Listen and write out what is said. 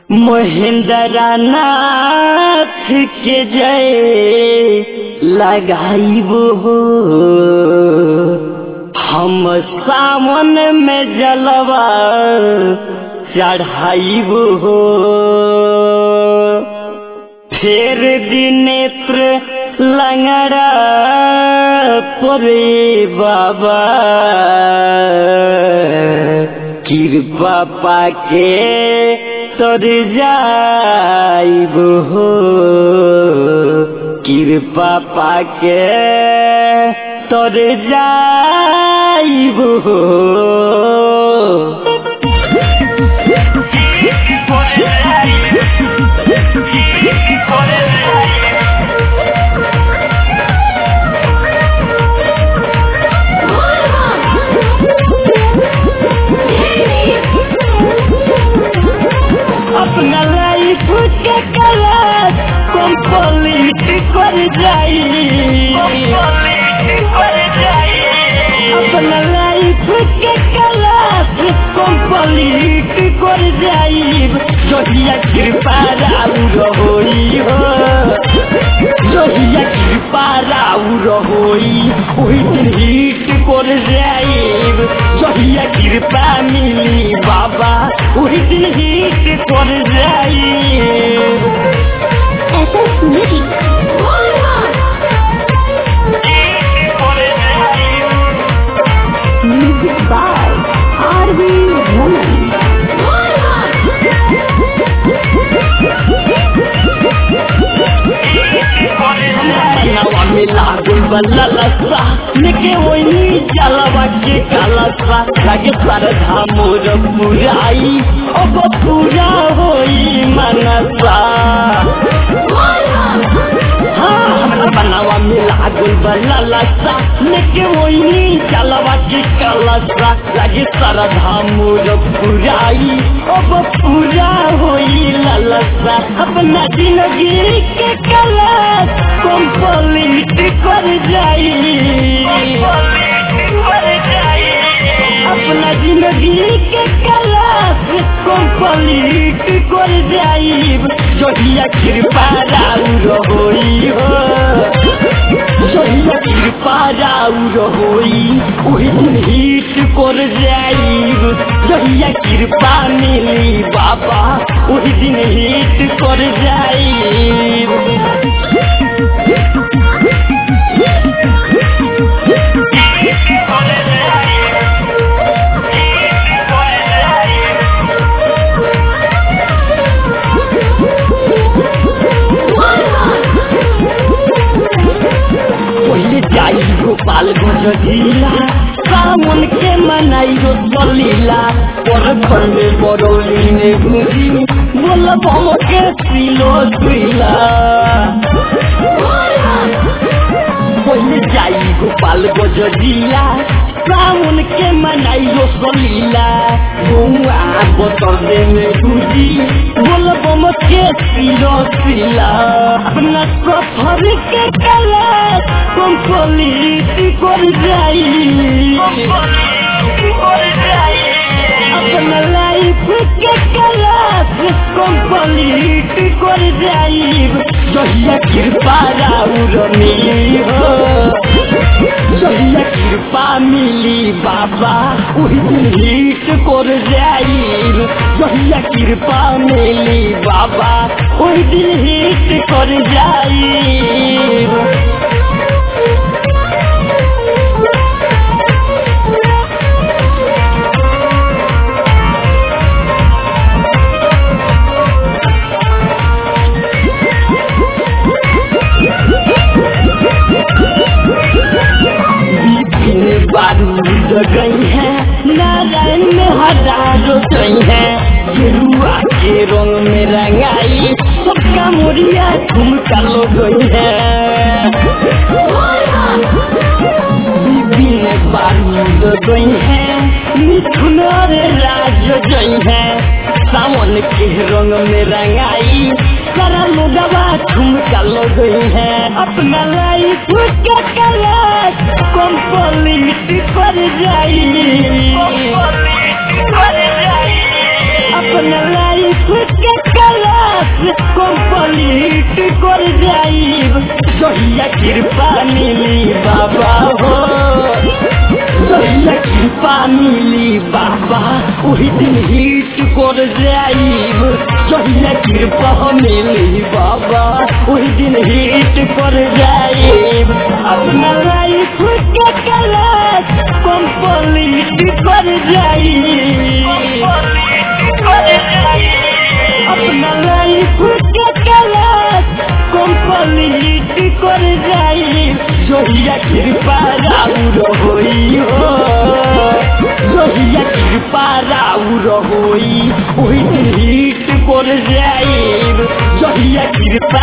महेंद्र नाथ के जय लगाइबो हो, हम सावन में जलवा चढ़ाइबो हो। फेर दिनेत्र लंगड़ा परे बाबा, कृपा पाके तर जाइबो हो, कृपा पाके तर जाइबो हो। अपना लाइफ के कलर कंप्लीट कर जाई, अपना लाइफ के कलर कंप्लीट कर जाई। जोहिया कृपा राउर होई हो, जोहिया कृपा राउर होई, ओही दिन हिट कर जाई। जोहिया कृपा मिली बाबा, ओही दिन हिट कर जाई। Music by R V. ललसा लेके वही जलवा के कलसा लगे सरधा मोर पुराई, अब पूरा होई मनसा। बनावा मिला गुल ललसा लेके वही जलवा के कलसा लगे सरधा मोर पुराई, अब पूरा होई ललसा। अपना जिंदगी के कलश कंप्लीट कर जाई, अपना जिंदगी के कलश कंप्लीट कर जाई। जोहिया कृपा राउर होई हो, जोहिया कृपा राउर होई, ओही दिन हिट कर जाई। जोहिया कृपा मिली बाबा, ओही दिन हिट कर जाई। जाई गोपालगंज जिला, सावन के मनाई रोसलीला। पर खंडे बरौली ने घुरी बोल बम के सिलो सुइला। पहले जाई गोपालगंज जिला, सावन के मनाई रोसलीला। गौआ बतौले में घुरी बोल बम के सिलो सुइला। अपना सफर के कलश कंप्लीट कर जाई, अपना लाइफ के कलश कंप्लीट कर जाई। जोहिया कृपा राउर मिली हो, जोहिया कृपा मिली बाबा, ओही दिन हिट कर जाई। जोहिया कृपा मिली बाबा, ओही दिन हिट कर जाई। बारूद गई है नारायण में हजारों गई है, गेरुआ के रंग में रंगाई सबका मोरिया झुमका लो गई है। बीबी ने बारूद गई है, मिथुन और राज गई है, सावन के रंग में रंगाई सारा लोगवा झुमका लो गई है। अपना लाइफ के कलश कंप्लीट कर जाई, अपना लाइफ के जहिया कृपा मिली बाबा हो, जहिया कृपा मिली बाबा वही दिन हिट कर जाइब, जहिया कृपा मिली बाबा वही दिन हिट कर जाइब। अपना लाइफ के कलश कंप्लीट कर जाइब, अपना लाइफ के कलश कंप्लीट कर जाइब, जहिया कृपा राउर होई हो, जहिया कृपा राउर होई वही दिन हिट कर जाइब, जहिया कृपा